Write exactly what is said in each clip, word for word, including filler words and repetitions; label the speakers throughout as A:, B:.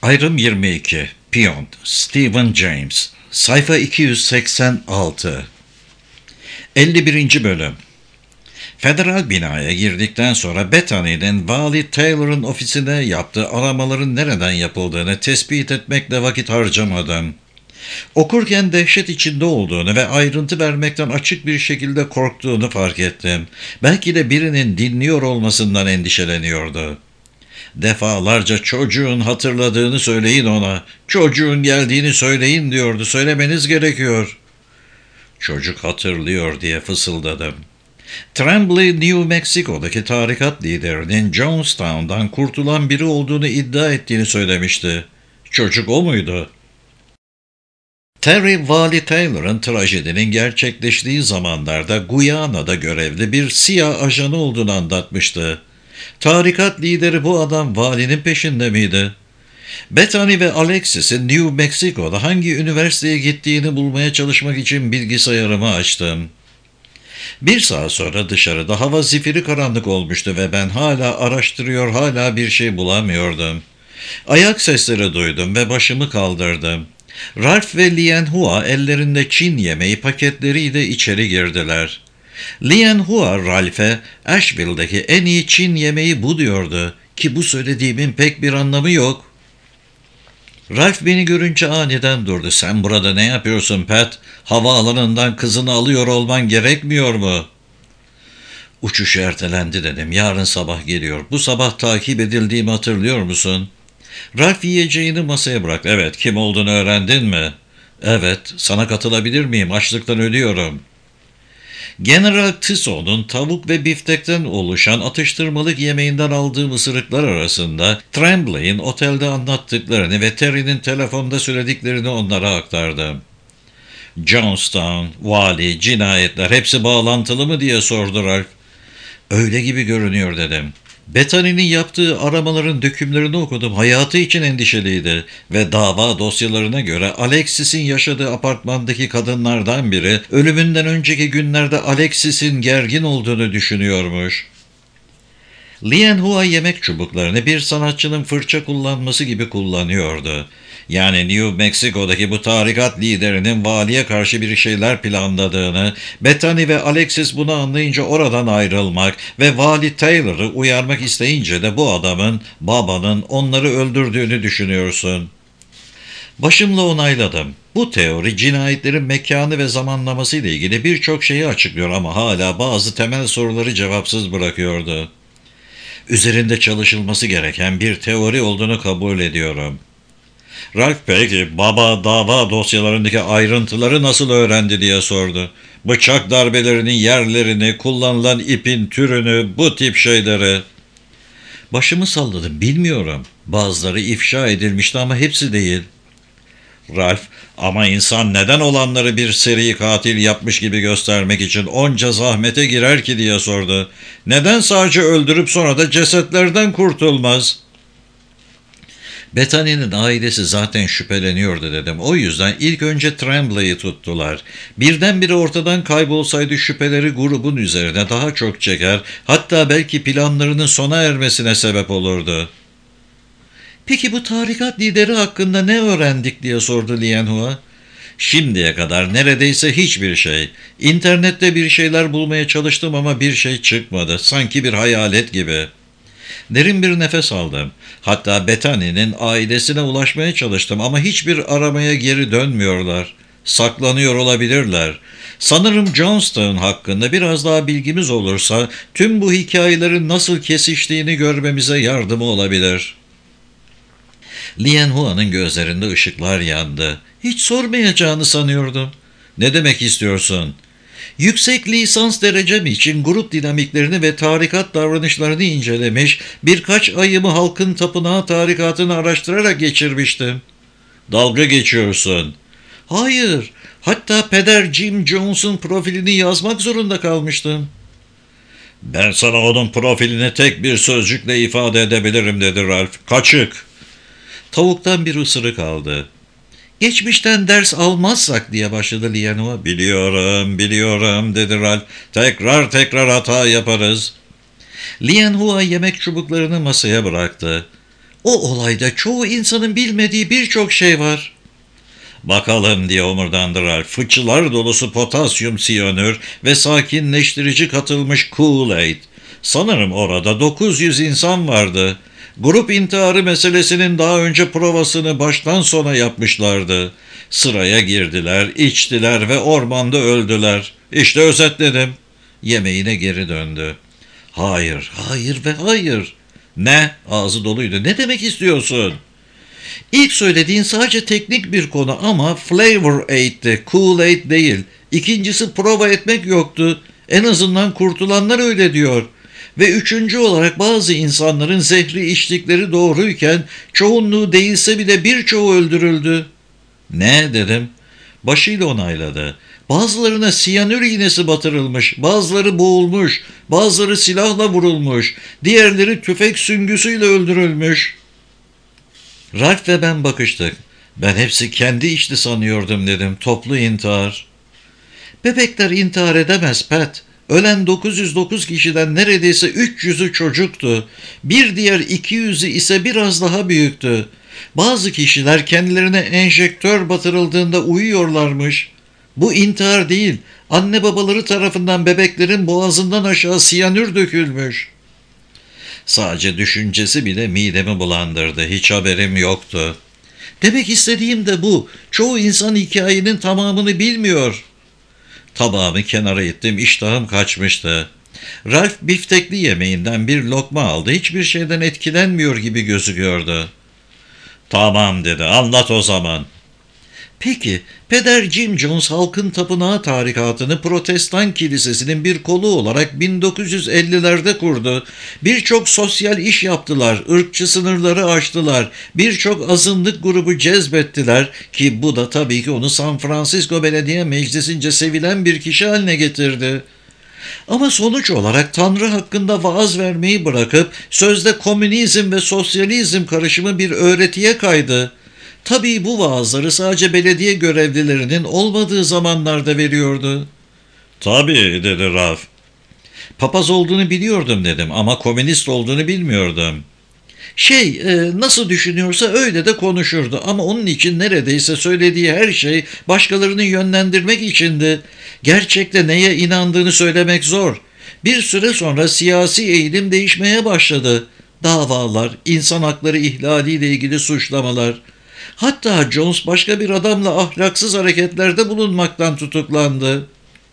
A: Ayrım yirmi iki. Piyon. Stephen James. Sayfa iki yüz seksen altı. elli birinci Bölüm. Federal binaya girdikten sonra Bethany'nin Vali Taylor'ın ofisine yaptığı aramaların nereden yapıldığını tespit etmekle vakit harcamadım. Okurken dehşet içinde olduğunu ve ayrıntı vermekten açık bir şekilde korktuğunu fark ettim. Belki de birinin dinliyor olmasından endişeleniyordu. Defalarca çocuğun hatırladığını söyleyin ona, çocuğun geldiğini söyleyin diyordu, söylemeniz gerekiyor. Çocuk hatırlıyor diye fısıldadım. Tremblay, New Mexico'daki tarikat liderinin Jonestown'dan kurtulan biri olduğunu iddia ettiğini söylemişti. Çocuk o muydu? Terry, Vali Taylor'ın trajedinin gerçekleştiği zamanlarda Guyana'da görevli bir siyah ajanı olduğunu anlatmıştı. Tarikat lideri bu adam valinin peşinde miydi? Bethany ve Alexis'in New Mexico'da hangi üniversiteye gittiğini bulmaya çalışmak için bilgisayarımı açtım. Bir saat sonra dışarıda hava zifiri karanlık olmuştu ve ben hala araştırıyor, hala bir şey bulamıyordum. Ayak sesleri duydum ve başımı kaldırdım. Ralph ve Lian Hua ellerinde Çin yemeği paketleriyle içeri girdiler. Lian Hua Ralph'e Asheville'deki en iyi Çin yemeği bu diyordu ki bu söylediğimin pek bir anlamı yok. Ralph beni görünce aniden durdu. "Sen burada ne yapıyorsun Pat? Havaalanından kızını alıyor olman gerekmiyor mu?" "Uçuş ertelendi," dedim. "Yarın sabah geliyor. Bu sabah takip edildiğimi hatırlıyor musun?" Ralph yiyeceğini masaya bıraktı. "Evet, kim olduğunu öğrendin mi?" "Evet, sana katılabilir miyim? Açlıktan ölüyorum." General Tissot'un tavuk ve biftekten oluşan atıştırmalık yemeğinden aldığım ısırıklar arasında Tremblay'in otelde anlattıklarını ve Terry'nin telefonda söylediklerini onlara aktardım. "Jonestown, vali, cinayetler hepsi bağlantılı mı?" diye sordu Ralph. "Öyle gibi görünüyor," dedim. Bethany'nin yaptığı aramaların dökümlerini okudum. Hayatı için endişeliydi ve dava dosyalarına göre Alexis'in yaşadığı apartmandaki kadınlardan biri ölümünden önceki günlerde Alexis'in gergin olduğunu düşünüyormuş. Lian Hua yemek çubuklarını bir sanatçının fırça kullanması gibi kullanıyordu. Yani New Mexico'daki bu tarikat liderinin valiye karşı bir şeyler planladığını, Bethany ve Alexis bunu anlayınca oradan ayrılmak ve vali Taylor'ı uyarmak isteyince de bu adamın, babanın onları öldürdüğünü düşünüyorsun. Başımla onayladım. Bu teori cinayetlerin mekanı ve zamanlaması ile ilgili birçok şeyi açıklıyor ama hala bazı temel soruları cevapsız bırakıyordu. Üzerinde çalışılması gereken bir teori olduğunu kabul ediyorum. Ralph peki baba dava dosyalarındaki ayrıntıları nasıl öğrendi diye sordu. Bıçak darbelerinin yerlerini, kullanılan ipin türünü, bu tip şeyleri. Başımı salladım, bilmiyorum. Bazıları ifşa edilmişti ama hepsi değil. Ralph, ama insan neden olanları bir seri katil yapmış gibi göstermek için onca zahmete girer ki diye sordu. Neden sadece öldürüp sonra da cesetlerden kurtulmaz? Bethany'nin ailesi zaten şüpheleniyordu dedim. O yüzden ilk önce Tremblay'i tuttular. Birdenbire ortadan kaybolsaydı şüpheleri grubun üzerine daha çok çeker, hatta belki planlarının sona ermesine sebep olurdu. "Peki bu tarikat lideri hakkında ne öğrendik?" diye sordu Lian Hua. "Şimdiye kadar neredeyse hiçbir şey. İnternette bir şeyler bulmaya çalıştım ama bir şey çıkmadı. Sanki bir hayalet gibi." Derin bir nefes aldım. Hatta Bethany'nin ailesine ulaşmaya çalıştım ama hiçbir aramaya geri dönmüyorlar. Saklanıyor olabilirler. Sanırım Jonestown hakkında biraz daha bilgimiz olursa tüm bu hikayelerin nasıl kesiştiğini görmemize yardımı olabilir. Lian Hua'nın gözlerinde ışıklar yandı. "Hiç sormayacağını sanıyordum." "Ne demek istiyorsun?" "Yüksek lisans derecem için grup dinamiklerini ve tarikat davranışlarını incelemiş, birkaç ayımı halkın tapınağı tarikatını araştırarak geçirmiştim." "Dalga geçiyorsun." "Hayır, hatta peder Jim Jones'un profilini yazmak zorunda kalmıştım." "Ben sana onun profilini tek bir sözcükle ifade edebilirim," dedi Ralph. "Kaçık." Tavuktan bir ısırık aldı. "Geçmişten ders almazsak," diye başladı Lian Hua. "Biliyorum, biliyorum," dedi Ralph. "Tekrar tekrar hata yaparız." Lian Hua yemek çubuklarını masaya bıraktı. O olayda çoğu insanın bilmediği birçok şey var. Bakalım diye omurdandı Ralph. Fıçılar dolusu potasyum siyanür ve sakinleştirici katılmış Kool-Aid. Sanırım orada dokuz yüz insan vardı. Grup intiharı meselesinin daha önce provasını baştan sona yapmışlardı. Sıraya girdiler, içtiler ve ormanda öldüler. İşte özetledim. Yemeğine geri döndü. Hayır, hayır ve hayır. Ne? Ağzı doluydu. Ne demek istiyorsun? İlk söylediğin sadece teknik bir konu ama Flavor Aid'ti, Kool-Aid değil. İkincisi prova etmek yoktu. En azından kurtulanlar öyle diyor. Ve üçüncü olarak bazı insanların zehri içtikleri doğruyken çoğunluğu değilse bile birçoğu öldürüldü. Ne dedim? Başıyla onayladı. Bazılarına siyanür iğnesi batırılmış, bazıları boğulmuş, bazıları silahla vurulmuş, diğerleri tüfek süngüsüyle öldürülmüş. Ralph ve ben bakıştık. Ben hepsi kendi içti sanıyordum dedim. Toplu intihar. Bebekler intihar edemez Pat. Ölen dokuz yüz dokuz kişiden neredeyse üç yüzü çocuktu. Bir diğer iki yüzü ise biraz daha büyüktü. Bazı kişiler kendilerine enjektör batırıldığında uyuyorlarmış. Bu intihar değil. Anne babaları tarafından bebeklerin boğazından aşağı siyanür dökülmüş. Sadece düşüncesi bile midemi bulandırdı. Hiç haberim yoktu. Demek istediğim de bu. Çoğu insan hikayenin tamamını bilmiyor. Tabağımı kenara ittim. İştahım kaçmıştı. Ralph biftekli yemeğinden bir lokma aldı. Hiçbir şeyden etkilenmiyor gibi gözüküyordu. Tamam dedi. Anlat o zaman. Peki, Peder Jim Jones halkın tapınağı tarikatını Protestan kilisesinin bir kolu olarak bin dokuz yüz ellilerde kurdu. Birçok sosyal iş yaptılar, ırkçı sınırları aştılar, birçok azınlık grubu cezbettiler ki bu da tabii ki onu San Francisco Belediye Meclisi'nce sevilen bir kişi haline getirdi. Ama sonuç olarak Tanrı hakkında vaaz vermeyi bırakıp sözde komünizm ve sosyalizm karışımı bir öğretiye kaydı. Tabii bu vaazları sadece belediye görevlilerinin olmadığı zamanlarda veriyordu. Tabii dedi Ralph. Papaz olduğunu biliyordum dedim ama komünist olduğunu bilmiyordum. Şey e, nasıl düşünüyorsa öyle de konuşurdu ama onun için neredeyse söylediği her şey başkalarını yönlendirmek içindi. Gerçekte neye inandığını söylemek zor. Bir süre sonra siyasi eğilim değişmeye başladı. Davalar, insan hakları ihlaliyle ilgili suçlamalar. Hatta Jones başka bir adamla ahlaksız hareketlerde bulunmaktan tutuklandı.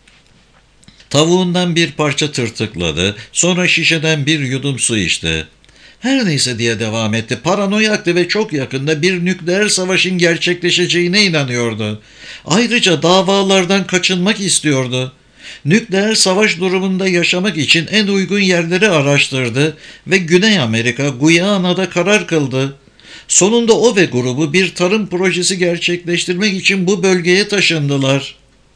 A: Tavuğundan bir parça tırtıkladı, sonra şişeden bir yudum su içti. Her neyse diye devam etti. Paranoyaktı ve çok yakında bir nükleer savaşın gerçekleşeceğine inanıyordu. Ayrıca davalardan kaçınmak istiyordu. Nükleer savaş durumunda yaşamak için en uygun yerleri araştırdı ve Güney Amerika, Guyana'da karar kıldı. Sonunda o ve grubu bir tarım projesi gerçekleştirmek için bu bölgeye taşındılar.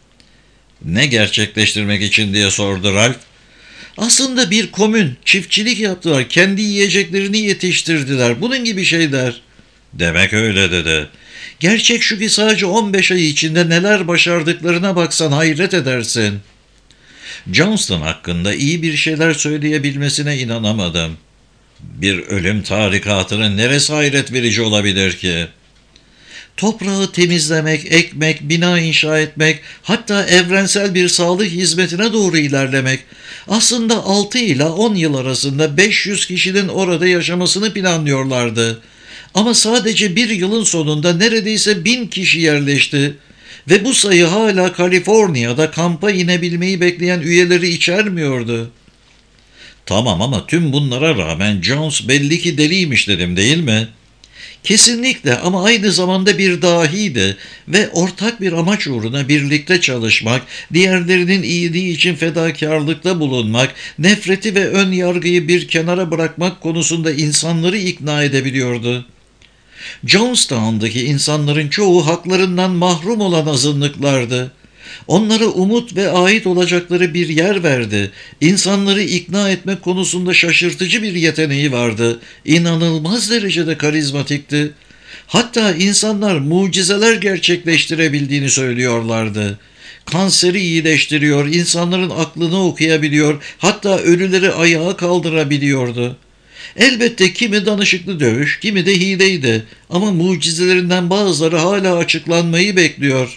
A: Ne gerçekleştirmek için diye sordu Ralph. Aslında bir komün, çiftçilik yaptılar, kendi yiyeceklerini yetiştirdiler, bunun gibi şeyler. Demek öyle dedi. Gerçek şu ki sadece on beş ay içinde neler başardıklarına baksan hayret edersin. Johnston hakkında iyi bir şeyler söyleyebilmesine inanamadım. Bir ölüm tarikatının neresi hayret verici olabilir ki? Toprağı temizlemek, ekmek, bina inşa etmek, hatta evrensel bir sağlık hizmetine doğru ilerlemek. Aslında altı ila on yıl arasında beş yüz kişinin orada yaşamasını planlıyorlardı. Ama sadece bir yılın sonunda neredeyse bin kişi yerleşti. Ve bu sayı hala Kaliforniya'da kampa inebilmeyi bekleyen üyeleri içermiyordu. Tamam ama tüm bunlara rağmen Jones belli ki deliymiş dedim değil mi? Kesinlikle ama aynı zamanda bir dahiydi ve ortak bir amaç uğruna birlikte çalışmak, diğerlerinin iyiliği için fedakarlıkta bulunmak, nefreti ve ön yargıyı bir kenara bırakmak konusunda insanları ikna edebiliyordu. Jonestown'daki insanların çoğu haklarından mahrum olan azınlıklardı. Onlara umut ve ait olacakları bir yer verdi. İnsanları ikna etmek konusunda şaşırtıcı bir yeteneği vardı. İnanılmaz derecede karizmatikti. Hatta insanlar mucizeler gerçekleştirebildiğini söylüyorlardı. Kanseri iyileştiriyor, insanların aklını okuyabiliyor, hatta ölüleri ayağa kaldırabiliyordu. Elbette kimi danışıklı dövüş, kimi de hileydi ama mucizelerinden bazıları hala açıklanmayı bekliyor.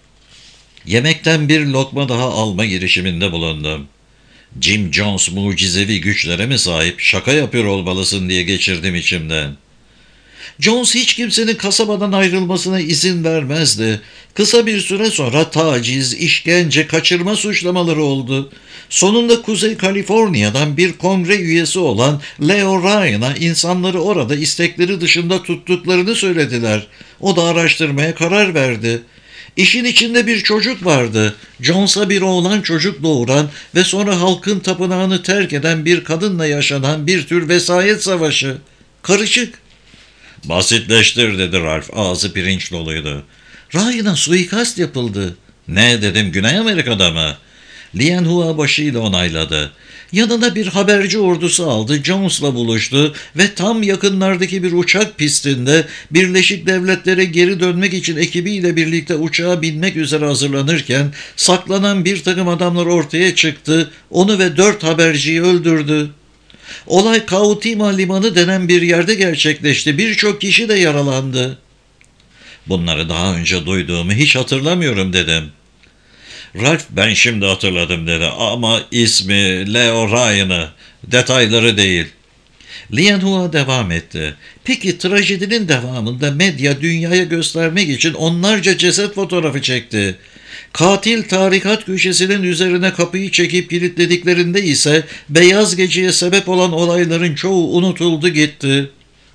A: Yemekten bir lokma daha alma girişiminde bulundum. Jim Jones mucizevi güçlere mi sahip, şaka yapıyor olmalısın diye geçirdim içimden. Jones hiç kimsenin kasabadan ayrılmasına izin vermezdi. Kısa bir süre sonra taciz, işkence, kaçırma suçlamaları oldu. Sonunda Kuzey Kaliforniya'dan bir kongre üyesi olan Leo Ryan'a insanları orada istekleri dışında tuttuklarını söylediler. O da araştırmaya karar verdi. İşin içinde bir çocuk vardı. Jones'a bir oğlan çocuk doğuran ve sonra halkın tapınağını terk eden bir kadınla yaşanan bir tür vesayet savaşı. Karışık. Basitleştir dedi Ralph. Ağzı pirinç doluydu. Ryan'a suikast yapıldı. Ne dedim, Güney Amerika'da mı? Lian Hua başıyla onayladı. Yanına bir haberci ordusu aldı, Jones'la buluştu ve tam yakınlardaki bir uçak pistinde Birleşik Devletlere geri dönmek için ekibiyle birlikte uçağa binmek üzere hazırlanırken saklanan bir takım adamlar ortaya çıktı, onu ve dört haberciyi öldürdü. Olay Kautima Limanı denen bir yerde gerçekleşti. Birçok kişi de yaralandı. Bunları daha önce duyduğumu hiç hatırlamıyorum dedim. Ralph ben şimdi hatırladım dedi ama ismi Leo Ryan'ı, detayları değil. Lian Hua devam etti. Peki trajedinin devamında medya dünyaya göstermek için onlarca ceset fotoğrafı çekti. Katil tarikat köşesinin üzerine kapıyı çekip kilitlediklerinde ise beyaz geceye sebep olan olayların çoğu unutuldu gitti.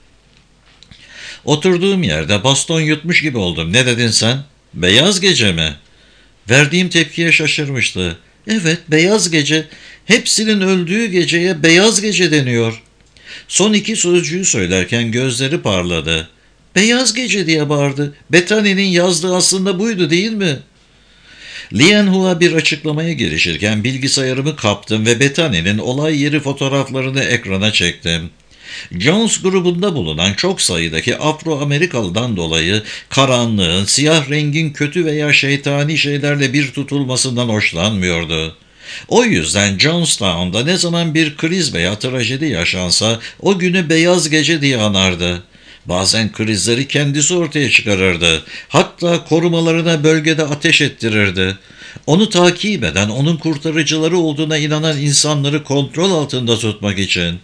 A: Oturduğum yerde baston yutmuş gibi oldum. Ne dedin sen? Beyaz gece mi? Verdiğim tepkiye şaşırmıştı. Evet, beyaz gece. Hepsinin öldüğü geceye beyaz gece deniyor. Son iki sözcüğü söylerken gözleri parladı. Beyaz gece diye bağırdı. Bethany'nin yazdığı aslında buydu değil mi? Lian Hua bir açıklamaya girişirken bilgisayarımı kaptım ve Bethany'nin olay yeri fotoğraflarını ekrana çektim. Jones grubunda bulunan çok sayıdaki Afro-Amerikalı'dan dolayı karanlığın, siyah rengin kötü veya şeytani şeylerle bir tutulmasından hoşlanmıyordu. O yüzden Jonestown'da ne zaman bir kriz veya trajedi yaşansa o günü beyaz gece diye anardı. Bazen krizleri kendisi ortaya çıkarırdı. Hatta korumalarına bölgede ateş ettirirdi. Onu takip eden, onun kurtarıcıları olduğuna inanan insanları kontrol altında tutmak için.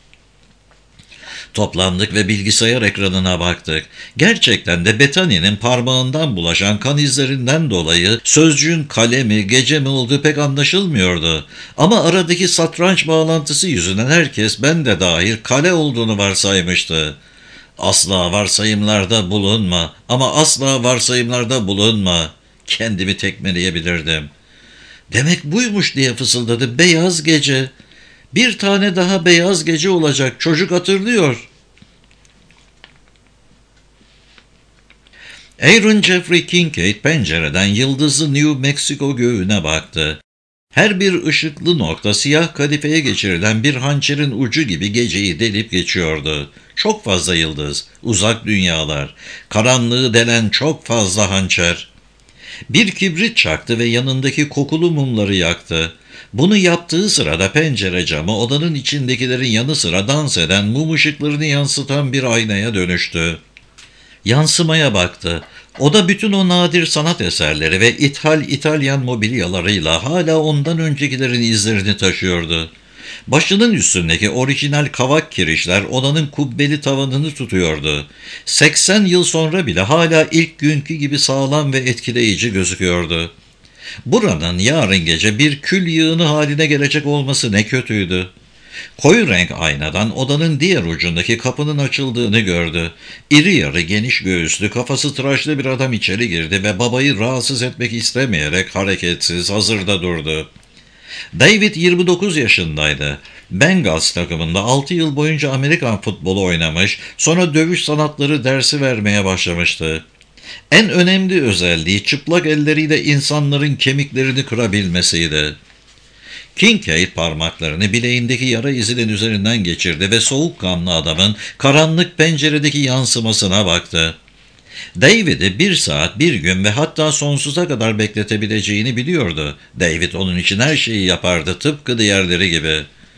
A: Toplandık ve bilgisayar ekranına baktık. Gerçekten de Bethany'nin parmağından bulaşan kan izlerinden dolayı sözcüğün kale mi gece mi olduğu pek anlaşılmıyordu. Ama aradaki satranç bağlantısı yüzünden herkes, ben de dahil, kale olduğunu varsaymıştı. Asla varsayımlarda bulunma ama asla varsayımlarda bulunma. Kendimi tekmeleyebilirdim. Demek buymuş diye fısıldadı. Beyaz gece. Bir tane daha beyaz gece olacak. Çocuk hatırlıyor. Aaron Jeffrey Kincaid pencereden yıldızlı New Mexico göğüne baktı. Her bir ışıklı nokta siyah kadifeye geçirilen bir hançerin ucu gibi geceyi delip geçiyordu. Çok fazla yıldız, uzak dünyalar, karanlığı delen çok fazla hançer. Bir kibrit çaktı ve yanındaki kokulu mumları yaktı. Bunu yaptığı sırada pencere camı odanın içindekilerin yanı sıra dans eden mum ışıklarını yansıtan bir aynaya dönüştü. Yansımaya baktı. Oda bütün o nadir sanat eserleri ve ithal İtalyan mobilyalarıyla hala ondan öncekilerin izlerini taşıyordu. Başının üstündeki orijinal kavak kirişler odanın kubbeli tavanını tutuyordu. seksen yıl sonra bile hala ilk günkü gibi sağlam ve etkileyici gözüküyordu. Buranın yarın gece bir kül yığını haline gelecek olması ne kötüydü. Koyu renk aynadan odanın diğer ucundaki kapının açıldığını gördü. İri yarı geniş göğüslü, kafası tıraşlı bir adam içeri girdi ve babayı rahatsız etmek istemeyerek hareketsiz hazırda durdu. David yirmi dokuz yaşındaydı. Bengals takımında altı yıl boyunca Amerikan futbolu oynamış, sonra dövüş sanatları dersi vermeye başlamıştı. En önemli özelliği çıplak elleriyle insanların kemiklerini kırabilmesiydi. Kincaid parmaklarını bileğindeki yara izinin üzerinden geçirdi ve soğukkanlı adamın karanlık penceredeki yansımasına baktı. David'i bir saat, bir gün ve hatta sonsuza kadar bekletebileceğini biliyordu. David onun için her şeyi yapardı, tıpkı diğerleri gibi.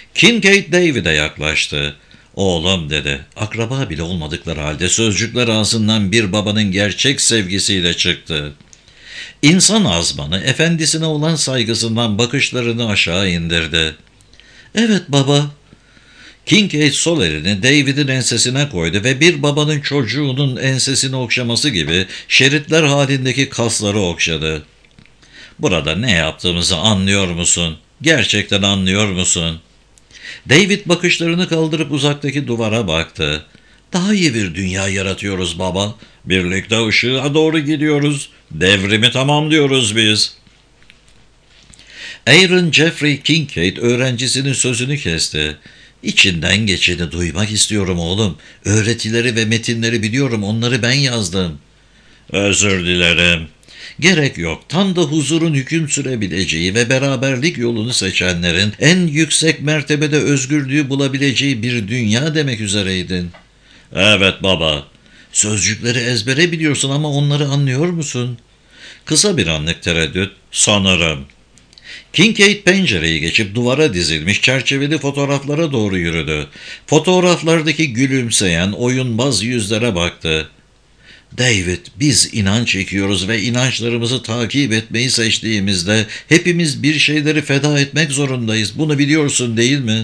A: Kincaid David'e yaklaştı. "Oğlum," dedi. Akraba bile olmadıkları halde sözcükler ağzından bir babanın gerçek sevgisiyle çıktı. İnsan azmanı efendisine olan saygısından bakışlarını aşağı indirdi. "Evet baba." Kincaid sol elini David'in ensesine koydu ve bir babanın çocuğunun ensesini okşaması gibi şeritler halindeki kasları okşadı. "Burada ne yaptığımızı anlıyor musun? Gerçekten anlıyor musun?" David bakışlarını kaldırıp uzaktaki duvara baktı. "Daha iyi bir dünya yaratıyoruz baba. Birlikte ışığa doğru gidiyoruz. Devrimi tamamlıyoruz biz." Aaron Jeffrey Kincaid öğrencisinin sözünü kesti. "İçinden geçeni duymak istiyorum oğlum. Öğretileri ve metinleri biliyorum, onları ben yazdım." "Özür dilerim." "Gerek yok. Tam da huzurun hüküm sürebileceği ve beraberlik yolunu seçenlerin en yüksek mertebede özgürlüğü bulabileceği bir dünya demek üzereydin." "Evet baba." "Sözcükleri ezbere biliyorsun ama onları anlıyor musun?" Kısa bir anlık tereddüt. "Sanırım." Kincaid pencereyi geçip duvara dizilmiş çerçeveli fotoğraflara doğru yürüdü. Fotoğraflardaki gülümseyen, oyunbaz yüzlere baktı. "David, biz inanç çekiyoruz ve inançlarımızı takip etmeyi seçtiğimizde hepimiz bir şeyleri feda etmek zorundayız. Bunu biliyorsun değil mi?"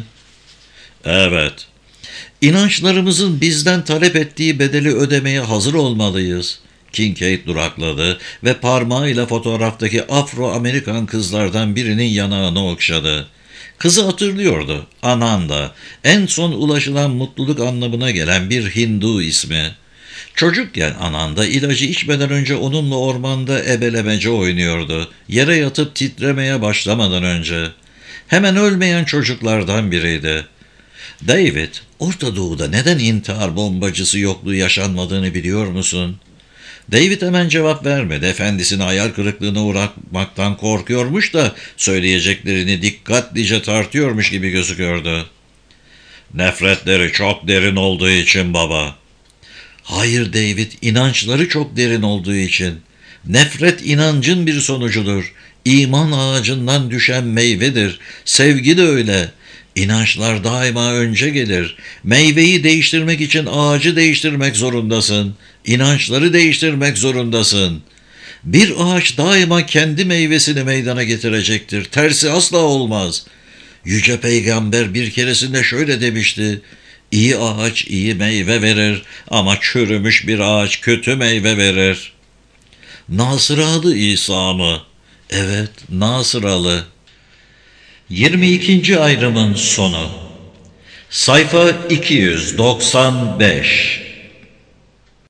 A: "Evet." "İnançlarımızın bizden talep ettiği bedeli ödemeye hazır olmalıyız." Kincaid durakladı ve parmağıyla fotoğraftaki Afro-Amerikan kızlardan birinin yanağını okşadı. Kızı hatırlıyordu. Ananda, en son ulaşılan mutluluk anlamına gelen bir Hindu ismi. Çocukken Ananda ilacı içmeden önce onunla ormanda ebelemece oynuyordu. Yere yatıp titremeye başlamadan önce. Hemen ölmeyen çocuklardan biriydi. "David, Orta Doğu'da neden intihar bombacısı yokluğu yaşanmadığını biliyor musun?" David hemen cevap vermedi. Efendisini hayal kırıklığına uğratmaktan korkuyormuş da söyleyeceklerini dikkatlice tartıyormuş gibi gözüküyordu. "Nefretleri çok derin olduğu için baba." "Hayır David, inançları çok derin olduğu için. Nefret inancın bir sonucudur. İman ağacından düşen meyvedir. Sevgi de öyle. İnançlar daima önce gelir. Meyveyi değiştirmek için ağacı değiştirmek zorundasın. İnançları değiştirmek zorundasın. Bir ağaç daima kendi meyvesini meydana getirecektir. Tersi asla olmaz. Yüce Peygamber bir keresinde şöyle demişti: İyi ağaç iyi meyve verir ama çürümüş bir ağaç kötü meyve verir." "Nasıralı İsa mı?" "Evet, Nasıralı." yirmi ikinci ayrımın sonu. Sayfa iki yüz doksan beş.